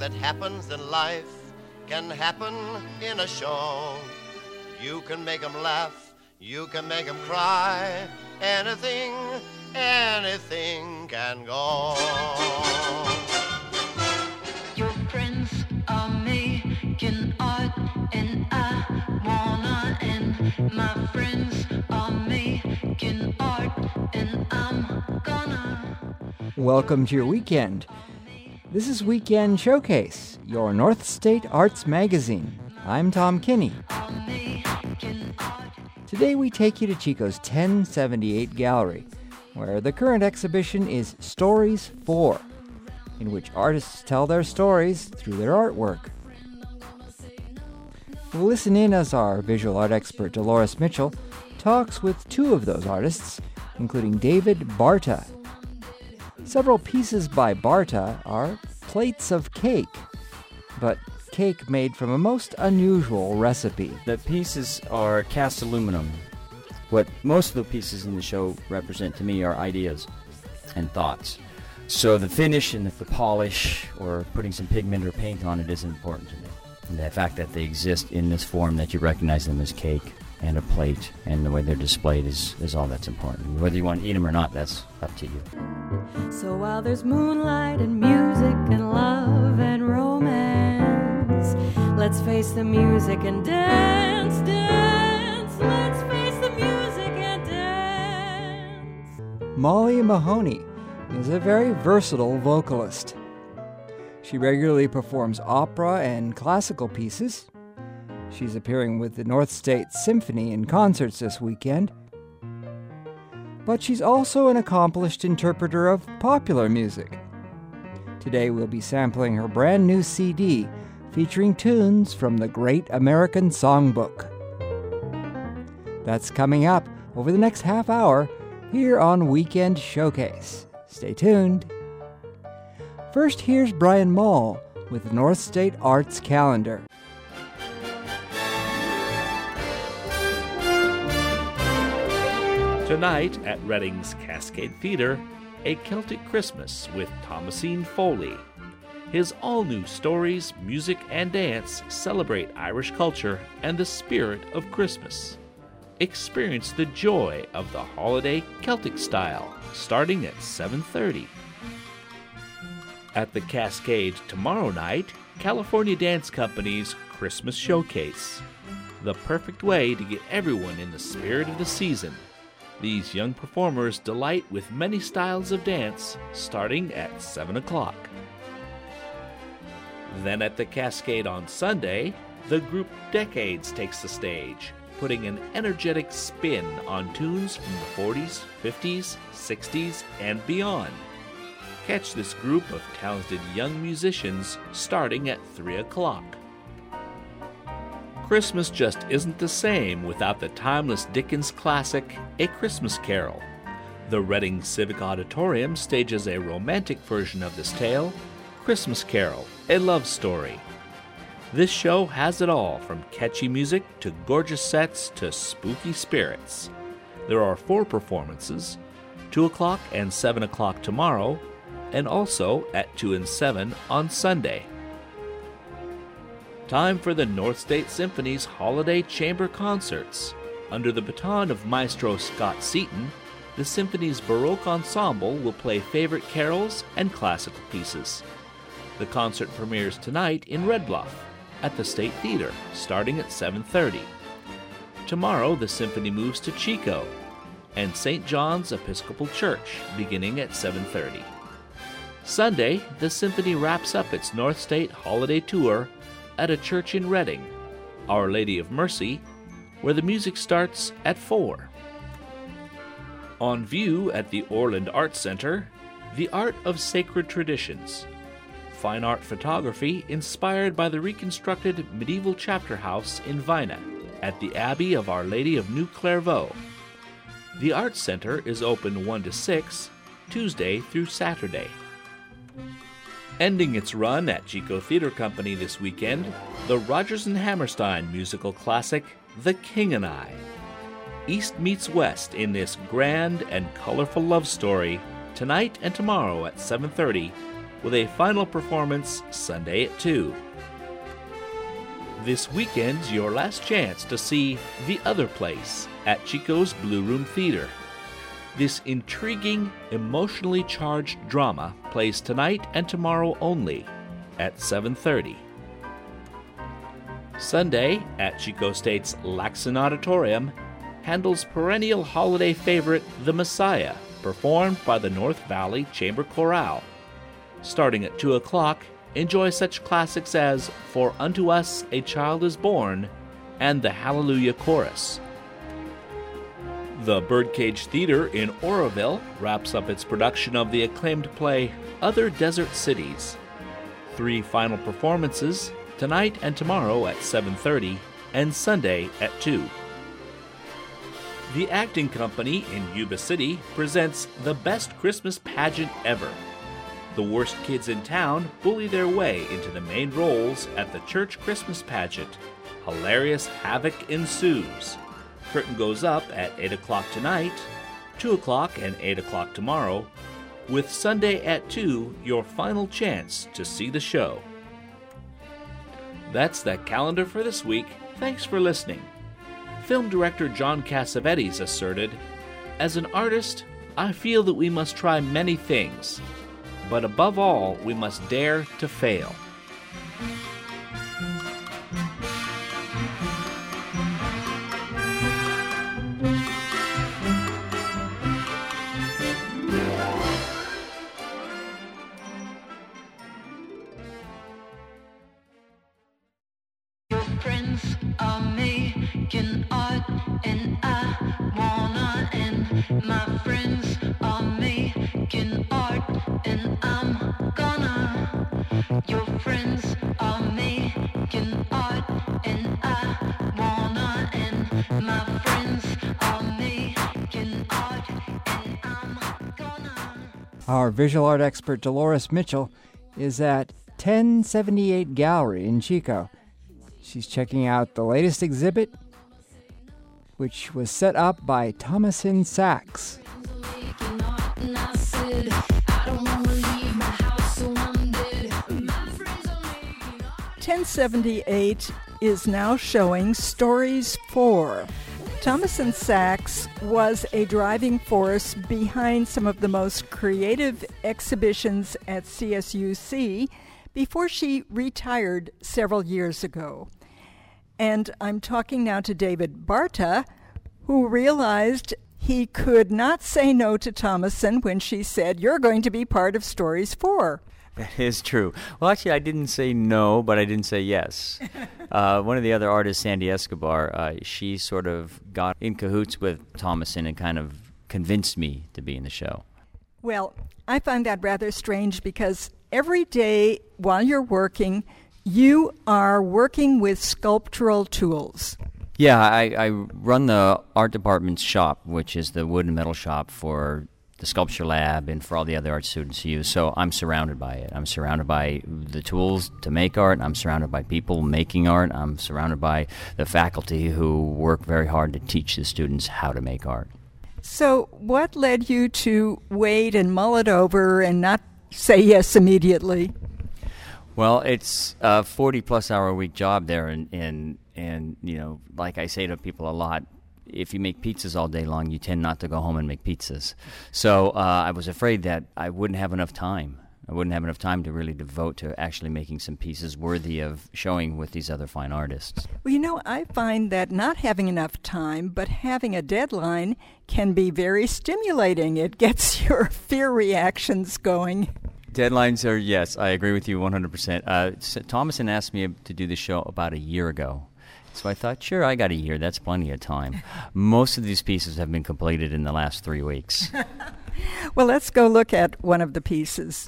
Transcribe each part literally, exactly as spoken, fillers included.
that happens in life can happen in a show. You can make 'em laugh, you can make 'em cry. Anything, anything can go. Your friends are making art and I wanna end. My friends are making art and I'm gonna. Welcome to your weekend. This is Weekend Showcase, your North State Arts magazine. I'm Tom Kinney. Today we take you to Chico's ten seventy-eight Gallery, where the current exhibition is Stories four, in which artists tell their stories through their artwork. We'll listen in as our visual art expert Dolores Mitchell talks with two of those artists, including David Barta. Several pieces by Barta are plates of cake, but cake made from a most unusual recipe. The pieces are cast aluminum. What most of the pieces in the show represent to me are ideas and thoughts. So the finish and the polish or putting some pigment or paint on it is important to me. And the fact that they exist in this form, that you recognize them as cake and a plate, and the way they're displayed is, is all that's important. Whether you want to eat them or not, that's up to you. So while there's moonlight and music and love and romance, let's face the music and dance, dance. Let's face the music and dance. Molly Mahoney is a very versatile vocalist. She regularly performs opera and classical pieces. She's appearing with the North State Symphony in concerts this weekend. But she's also an accomplished interpreter of popular music. Today we'll be sampling her brand new C D featuring tunes from the Great American Songbook. That's coming up over the next half hour here on Weekend Showcase. Stay tuned. First, here's Brian Mall with the North State Arts Calendar. Tonight at Reading's Cascade Theatre, A Celtic Christmas with Thomasine Foley. His all-new stories, music, and dance celebrate Irish culture and the spirit of Christmas. Experience the joy of the holiday Celtic style, starting at seven thirty. At the Cascade tomorrow night, California Dance Company's Christmas Showcase. The perfect way to get everyone in the spirit of the season. These young performers delight with many styles of dance, starting at seven o'clock. Then at the Cascade on Sunday, the group Decades takes the stage, putting an energetic spin on tunes from the forties, fifties, sixties, and beyond. Catch this group of talented young musicians starting at three o'clock. Christmas just isn't the same without the timeless Dickens classic, A Christmas Carol. The Reading Civic Auditorium stages a romantic version of this tale, Christmas Carol, a love story. This show has it all, from catchy music to gorgeous sets to spooky spirits. There are four performances, two o'clock and seven o'clock tomorrow, and also at two and seven on Sunday. Time for the North State Symphony's Holiday Chamber Concerts. Under the baton of Maestro Scott Seaton, the Symphony's Baroque Ensemble will play favorite carols and classical pieces. The concert premieres tonight in Red Bluff at the State Theatre, starting at seven thirty. Tomorrow, the Symphony moves to Chico and Saint John's Episcopal Church, beginning at seven thirty. Sunday, the Symphony wraps up its North State Holiday Tour at a church in Reading, Our Lady of Mercy, where the music starts at four. On view at the Orland Arts Center, The Art of Sacred Traditions. Fine art photography inspired by the reconstructed medieval chapter house in Vina at the Abbey of Our Lady of New Clairvaux. The Arts Center is open one to six, Tuesday through Saturday. Ending its run at Chico Theatre Company this weekend, the Rodgers and Hammerstein musical classic, The King and I. East meets West in this grand and colorful love story, tonight and tomorrow at seven thirty with a final performance Sunday at two. This weekend's your last chance to see The Other Place at Chico's Blue Room Theater. This intriguing, emotionally charged drama plays tonight and tomorrow only at seven thirty. Sunday at Chico State's Laxon Auditorium, Handel's perennial holiday favorite, The Messiah, performed by the North Valley Chamber Chorale. Starting at two o'clock, enjoy such classics as For Unto Us a Child is Born and the Hallelujah Chorus. The Birdcage Theater in Oroville wraps up its production of the acclaimed play Other Desert Cities. Three final performances, tonight and tomorrow at seven thirty and Sunday at two. The Acting Company in Yuba City presents the best Christmas pageant ever. The worst kids in town bully their way into the main roles at the church Christmas pageant. Hilarious havoc ensues. Curtain goes up at eight o'clock tonight, two o'clock and eight o'clock tomorrow, with Sunday at two your final chance to see the show. That's the calendar for this week. Thanks for listening. Film director John Cassavetes asserted, "As an artist, I feel that we must try many things, but above all, we must dare to fail." Friends are making art and I wanna end. My friends are making art and I'm gonna. Your friends are making art and I wanna end. My friends are making art and I'm gonna. Our visual art expert Dolores Mitchell is at ten seventy-eight Gallery in Chico. She's checking out the latest exhibit, which was set up by Thomasin Sachs. ten seventy-eight is now showing Stories four. Thomasin Sachs was a driving force behind some of the most creative exhibitions at C S U C before she retired several years ago. And I'm talking now to David Barta, who realized he could not say no to Thomasin when she said, "You're going to be part of Stories four. That is true. Well, actually, I didn't say no, but I didn't say yes. uh, one of the other artists, Sandy Escobar, uh, she sort of got in cahoots with Thomasin and kind of convinced me to be in the show. Well, I find that rather strange because every day while you're working, you are working with sculptural tools. Yeah, I, I run the art department's shop, which is the wood and metal shop for the sculpture lab and for all the other art students to use. So I'm surrounded by it. I'm surrounded by the tools to make art. I'm surrounded by people making art. I'm surrounded by the faculty who work very hard to teach the students how to make art. So what led you to wait and mull it over and not say yes immediately? Well, it's a forty-plus hour a week job there, and, and, and, you know, like I say to people a lot, if you make pizzas all day long, you tend not to go home and make pizzas. So uh, I was afraid that I wouldn't have enough time. I wouldn't have enough time to really devote to actually making some pieces worthy of showing with these other fine artists. Well, you know, I find that not having enough time, but having a deadline can be very stimulating. It gets your fear reactions going. Deadlines are, yes, I agree with you one hundred percent. Uh, Thomasin asked me to do the show about a year ago. So I thought, sure, I got a year. That's plenty of time. Most of these pieces have been completed in the last three weeks. Well, let's go look at one of the pieces.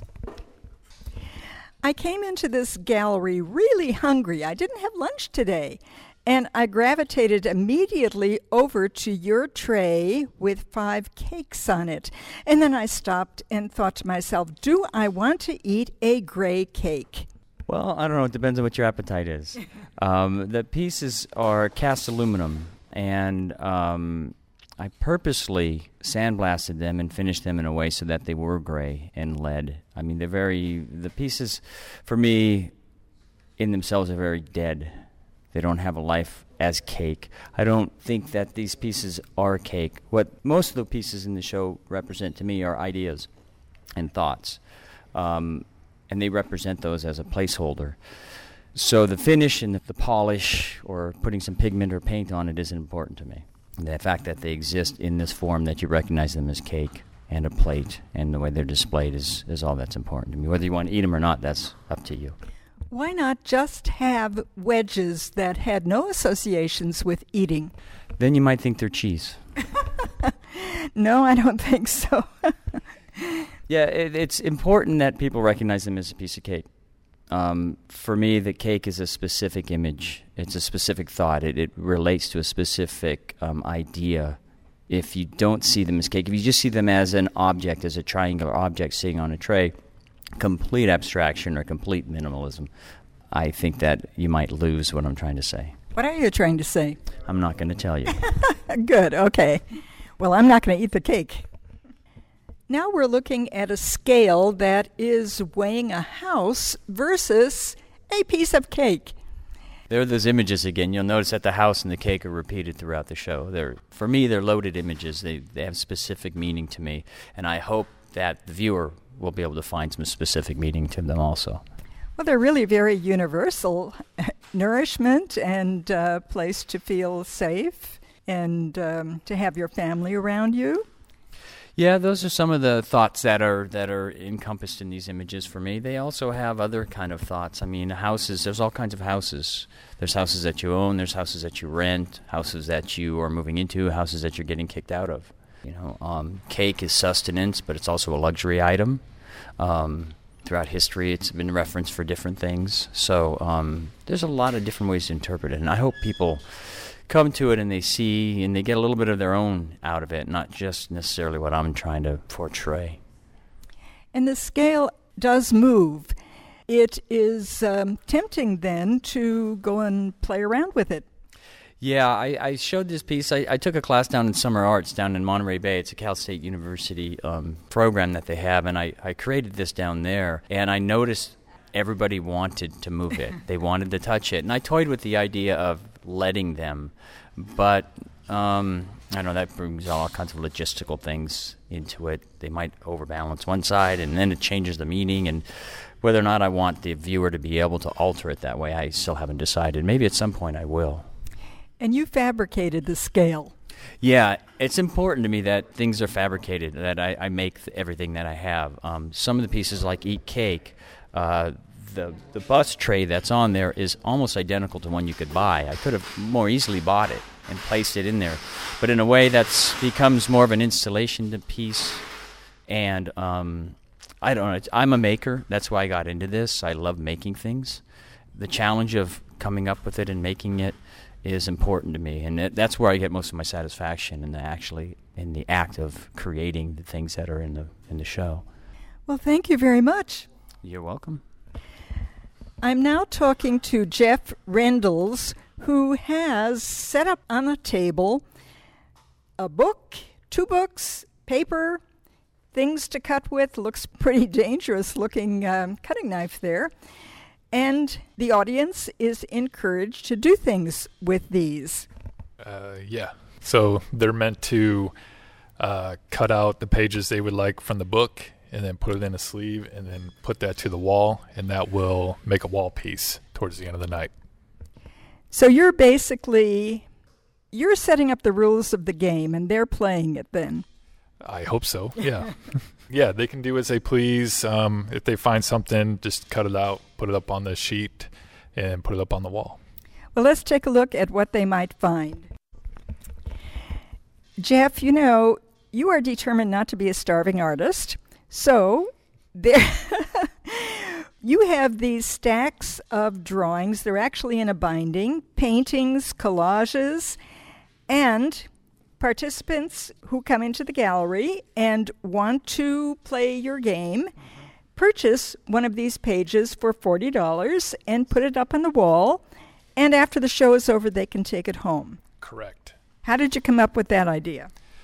I came into this gallery really hungry. I didn't have lunch today. And I gravitated immediately over to your tray with five cakes on it. And then I stopped and thought to myself, do I want to eat a gray cake? Well, I don't know. It depends on what your appetite is. um, the pieces are cast aluminum, and um, I purposely sandblasted them and finished them in a way so that they were gray and lead. I mean, they're very, the pieces, for me, in themselves are very dead. They don't have a life as cake. I don't think that these pieces are cake. What most of the pieces in the show represent to me are ideas and thoughts. Um, and they represent those as a placeholder. So the finish and the, the polish or putting some pigment or paint on it isn't important to me. The fact that they exist in this form, that you recognize them as cake and a plate, and the way they're displayed is, is all that's important to me. Whether you want to eat them or not, that's up to you. Why not just have wedges that had no associations with eating? Then you might think they're cheese. No, I don't think so. Yeah, it, it's important that people recognize them as a piece of cake. Um, for me, the cake is a specific image. It's a specific thought. It, it relates to a specific um, idea. If you don't see them as cake, if you just see them as an object, as a triangular object sitting on a tray, complete abstraction or complete minimalism, I think that you might lose what I'm trying to say. What are you trying to say? I'm not going to tell you. Good, okay. Well, I'm not going to eat the cake. Now we're looking at a scale that is weighing a house versus a piece of cake. There are those images again. You'll notice that the house and the cake are repeated throughout the show. They're, for me, they're loaded images. They, they have specific meaning to me, and I hope that the viewer will be able to find some specific meaning to them also. Well, they're really very universal. Nourishment and a uh, place to feel safe and um, to have your family around you. Yeah, those are some of the thoughts that are that are encompassed in these images for me. They also have other kind of thoughts. I mean, houses, there's all kinds of houses. There's houses that you own, there's houses that you rent, houses that you are moving into, houses that you're getting kicked out of. You know, um, cake is sustenance, but it's also a luxury item. Um, throughout history, it's been referenced for different things. So um, there's a lot of different ways to interpret it, and I hope people come to it and they see and they get a little bit of their own out of it, not just necessarily what I'm trying to portray. And the scale does move. It is um, tempting then to go and play around with it. Yeah, I, I showed this piece. I, I took a class down in Summer Arts down in Monterey Bay. It's a Cal State University um, program that they have, and I, I created this down there, and I noticed everybody wanted to move it. They wanted to touch it. And I toyed with the idea of letting them, but um, I know that brings all kinds of logistical things into it. They might overbalance one side, and then it changes the meaning, and whether or not I want the viewer to be able to alter it that way, I still haven't decided. Maybe at some point I will. And you fabricated the scale. Yeah, it's important to me that things are fabricated, that I, I make th- everything that I have. Um, some of the pieces, like Eat Cake, uh, the the bus tray that's on there is almost identical to one you could buy. I could have more easily bought it and placed it in there, but in a way that's becomes more of an installation piece. And um, I don't know, I'm a maker. That's why I got into this. I love making things. The challenge of coming up with it and making it is important to me, and it, that's where I get most of my satisfaction in the actually in the act of creating the things that are in the in the show. Well, thank you very much. You're welcome. I'm now talking to Jeff Rendles, who has set up on a table a book, two books, paper, things to cut with. Looks pretty dangerous looking um, cutting knife there. And the audience is encouraged to do things with these. Uh, yeah. So they're meant to uh, cut out the pages they would like from the book and then put it in a sleeve and then put that to the wall, and that will make a wall piece towards the end of the night. So you're basically, you're setting up the rules of the game and they're playing it then. I hope so, yeah. Yeah, they can do as they please. Um, if they find something, just cut it out, put it up on the sheet, and put it up on the wall. Well, let's take a look at what they might find. Jeff, you know, you are determined not to be a starving artist. So there you have these stacks of drawings. They're actually in a binding, paintings, collages, and participants who come into the gallery and want to play your game purchase one of these pages for forty dollars and put it up on the wall, and after the show is over, they can take it home. Correct. How did you come up with that idea?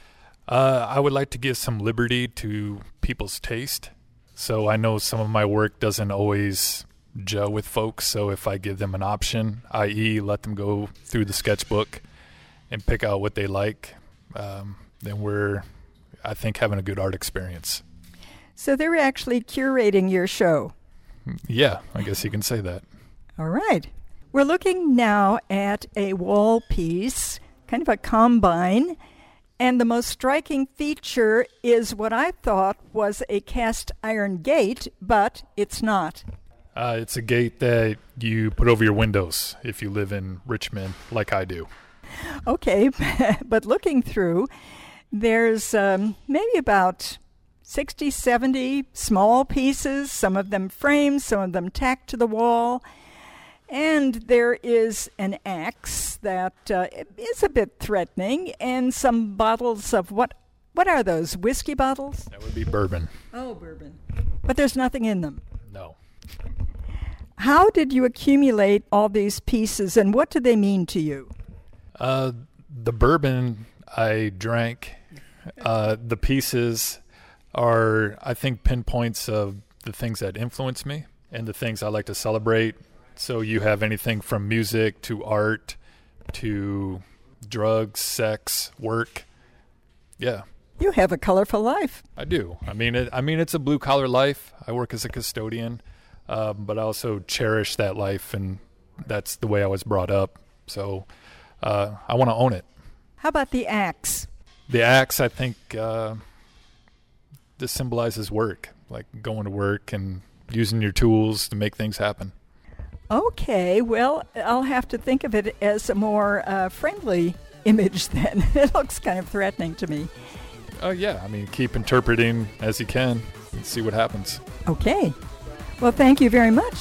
Uh, I would like to give some liberty to people's taste. So I know some of my work doesn't always gel with folks. So if I give them an option, that is let them go through the sketchbook and pick out what they like, um, then we're, I think, having a good art experience. So they're actually curating your show. Yeah, I guess you can say that. All right. We're looking now at a wall piece, kind of a combine, and the most striking feature is what I thought was a cast iron gate, but it's not. Uh, it's a gate that you put over your windows if you live in Richmond, like I do. Okay, but looking through, there's um, maybe about sixty, seventy small pieces, some of them framed, some of them tacked to the wall. And there is an axe that uh, is a bit threatening, and some bottles of what? What are those? Whiskey bottles? That would be bourbon. Oh, bourbon. But there's nothing in them. No. How did you accumulate all these pieces, and what do they mean to you? Uh, the bourbon I drank, uh, the pieces are, I think, pinpoints of the things that influence me and the things I like to celebrate. So you have anything from music to art to drugs, sex, work. Yeah. You have a colorful life. I do. I mean, it, I mean, it's a blue collar life. I work as a custodian, uh, but I also cherish that life, and that's the way I was brought up. So uh, I want to own it. How about the axe? The axe, I think, uh, this symbolizes work, like going to work and using your tools to make things happen. Okay, well, I'll have to think of it as a more uh, friendly image then. It looks kind of threatening to me. Oh, uh, yeah. I mean, keep interpreting as you can and see what happens. Okay. Well, thank you very much.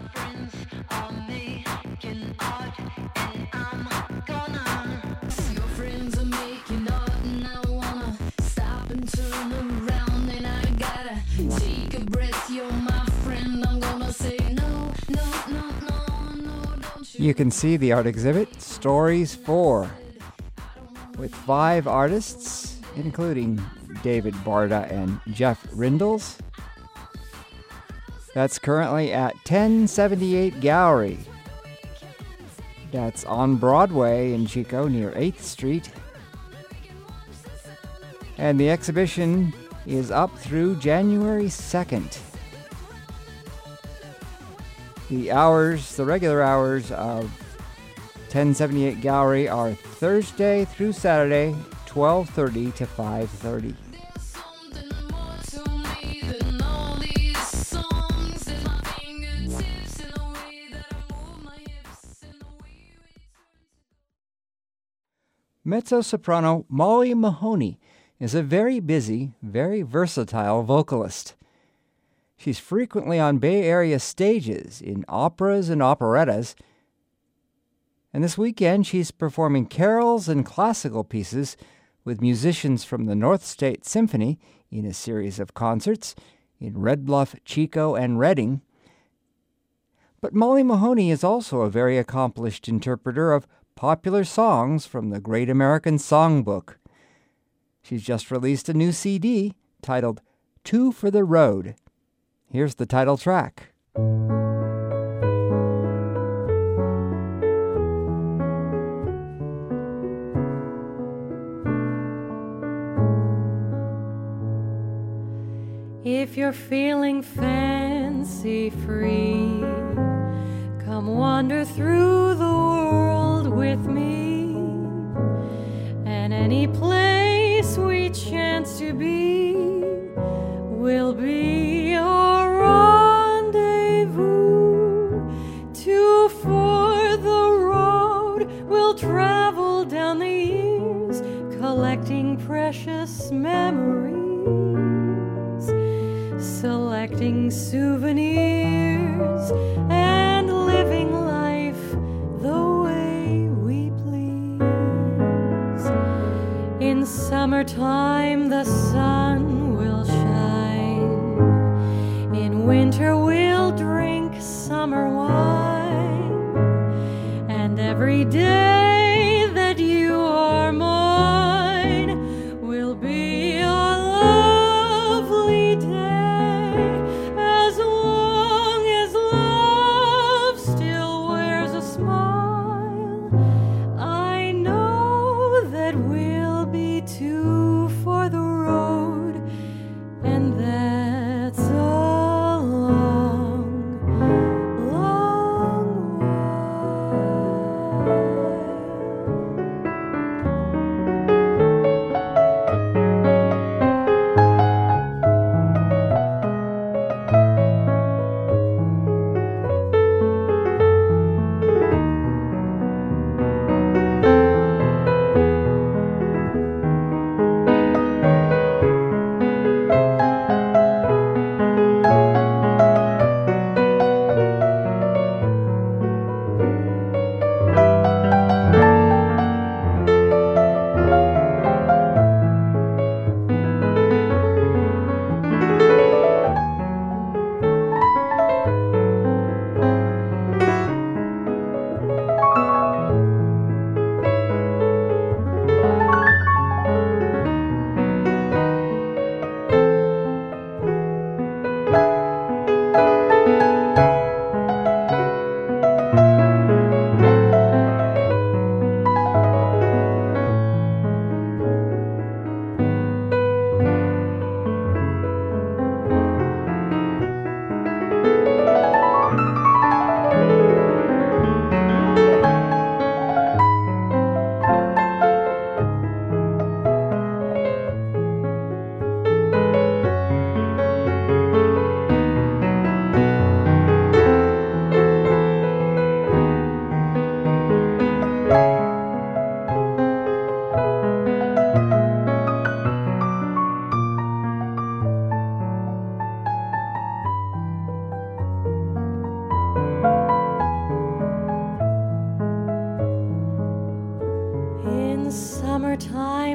You can see the art exhibit, Stories four, with five artists, including David Barda and Jeff Rindles. That's currently at ten seventy-eight Gallery. That's on Broadway in Chico near eighth Street. And the exhibition is up through January second. The hours, the regular hours of ten seventy-eight Gallery are Thursday through Saturday, twelve thirty to five thirty. Mezzo-soprano Molly Mahoney is a very busy, very versatile vocalist. She's frequently on Bay Area stages in operas and operettas, and this weekend she's performing carols and classical pieces with musicians from the North State Symphony in a series of concerts in Red Bluff, Chico, and Redding. But Molly Mahoney is also a very accomplished interpreter of popular songs from the Great American Songbook. She's just released a new C D titled Two for the Road. Here's the title track. If you're feeling fancy free, come wander through the world with me, and any place we chance to be will be our rendezvous. Two for the road, we'll travel down the years, collecting precious memories, selecting souvenirs, and living life the way we please. In summertime the sun will shine, in winter we'll drink summer wine, and every day that you are mine will be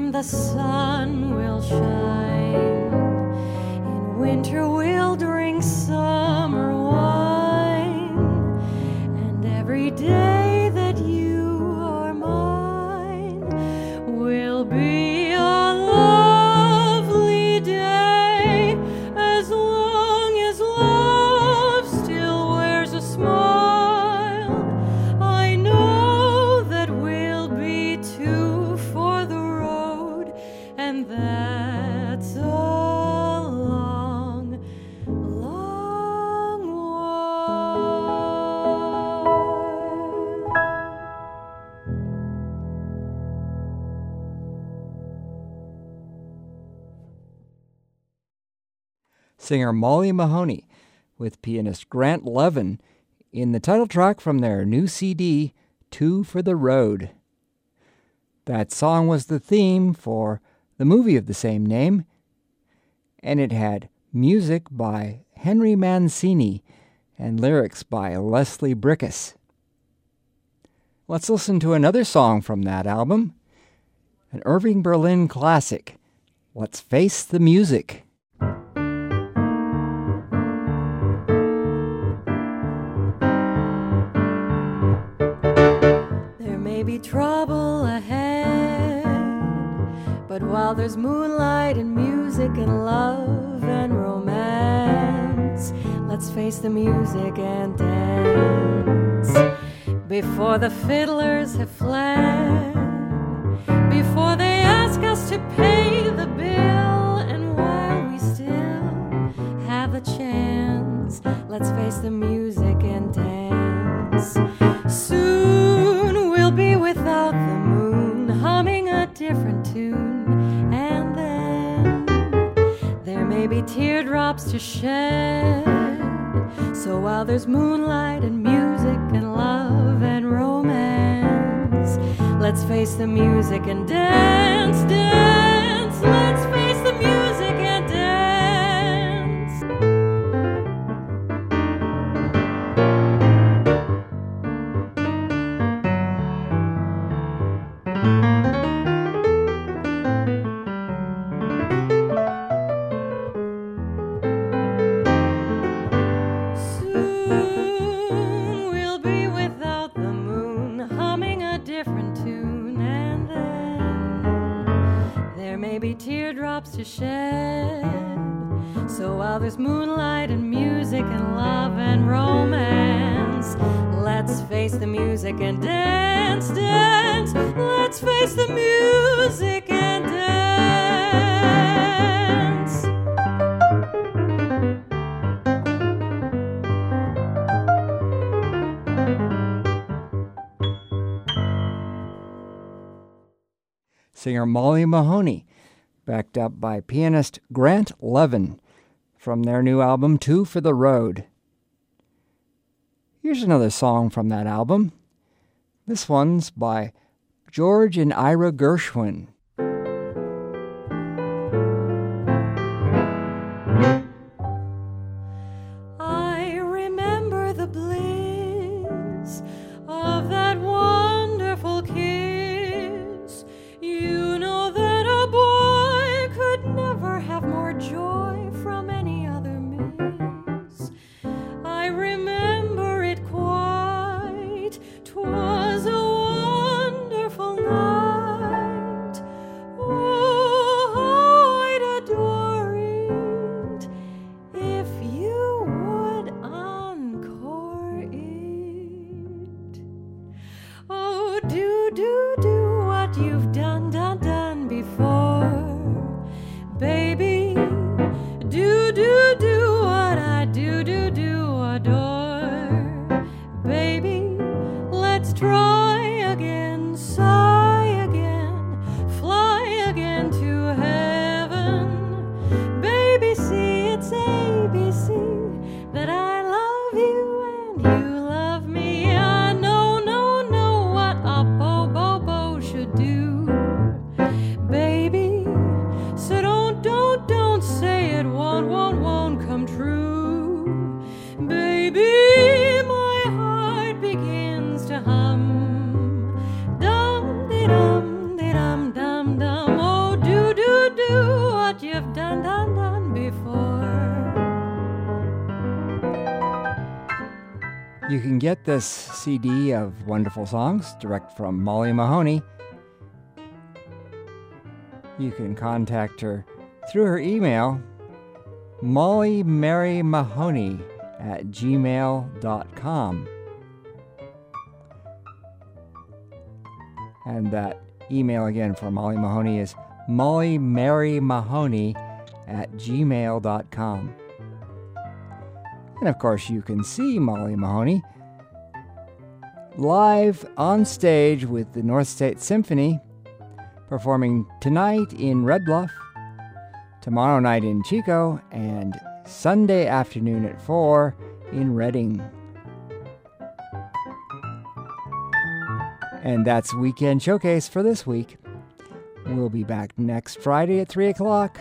spring the sun will shine. In winter we'll drink summer wine. And every day that you are mine will be a lovely day, as long as love still wears a smile. I know that we'll be two for the road, and that's a long, long while. Singer Molly Mahoney with pianist Grant Levin in the title track from their new C D, Two for the Road. That song was the theme for the movie of the same name, and it had music by Henry Mancini and lyrics by Leslie Bricusse. Let's listen to another song from that album, an Irving Berlin classic, Let's Face the Music. There may be trouble ahead, but while there's moonlight and music and love and romance, let's face the music and dance. Before the fiddlers have fled, before they ask us to pay the bill, and while we still have the chance, let's face the music and dance. Soon we'll be without the moon, humming a different tune, and then there may be teardrops to shed. So while there's moonlight and music and love and romance, let's face the music and dance, dance. Let's face the music and dance. Soon we'll be without the moon, humming a different tune, and then there may be teardrops to shed. So while there's moonlight and music and love and romance, let's face the music and dance, dance. Let's face the music and dance. Singer Molly Mahoney, backed up by pianist Grant Levin from their new album, Two for the Road. Here's another song from that album. This one's by George and Ira Gershwin. I remember the bliss of that wonderful kiss. You know that a boy could never have more joy from any other miss. I remember it quite. 'Twas a wonderful night. You can get this C D of wonderful songs direct from Molly Mahoney. You can contact her through her email, molly mary mahoney at gmail dot com. And that email again for Molly Mahoney is molly mary mahoney at gmail dot com. And of course, you can see Molly Mahoney live on stage with the North State Symphony, performing tonight in Red Bluff, tomorrow night in Chico, and Sunday afternoon at four in Reading. And that's Weekend Showcase for this week. We'll be back next Friday at three o'clock.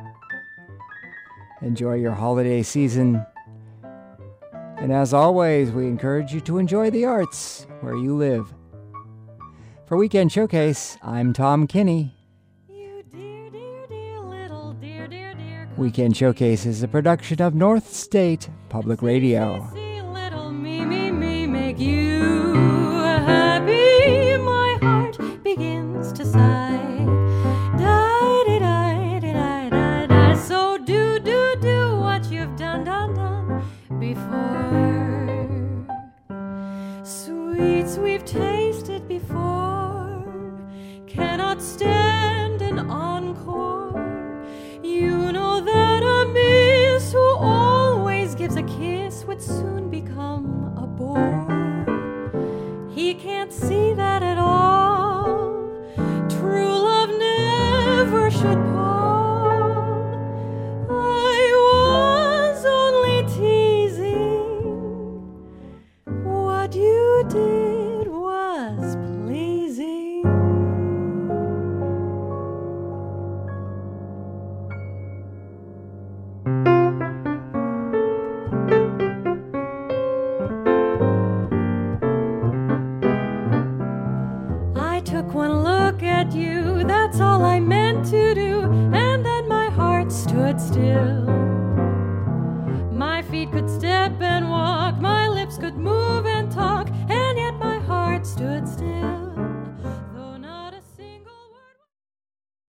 Enjoy your holiday season. And as always, we encourage you to enjoy the arts where you live. For Weekend Showcase, I'm Tom Kinney. You dear, dear, dear, little dear, dear, dear. Weekend Showcase is a production of North State Public Radio. See little me, me, me make you happy. My heart begins to sigh. Die, di, die, di, die, die, die. So do, do, do what you've done, done, done before. Sweets we've tasted before cannot stand an encore. You know that a miss who always gives a kiss would soon become a bore. He can't see that at all. True love never should pall. I was only teasing. What you did was pleasing. I took one look at you, that's all I meant to do, and then my heart stood still.